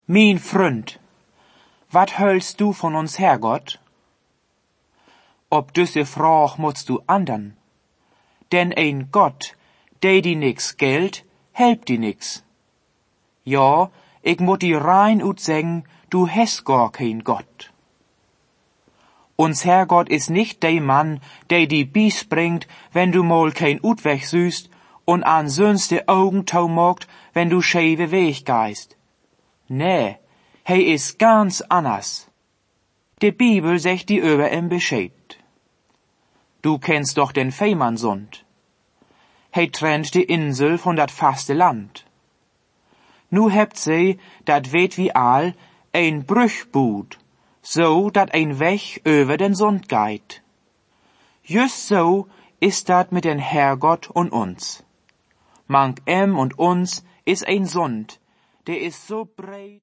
Mein Freund, wat hältst du von uns Herrgott? Ob diese Frage musst du andern. Denn ein Gott, der die nix Geld, helpt die nix. Ja, ich muss die rein ut sagen, du hast gar kein Gott. Uns Herrgott ist nicht der Mann, der die Bies bringt, wenn du mal kein Utweg süßt und an sönste Augen tau mogt, wenn du schäve Weg geist. Nee, he is ganz anders. Die Bibel sagt die über ihm Bescheid. Du kennst doch den Fehmarnsund. He trennt die Insel von dat faste Land. Nu hebt sie, dat weet wie all, ein Brüchbud, so dat ein Weg über den Sund geht. Just so ist dat mit den Herrgott und uns. Mank und uns is ein Sund, der is so breit.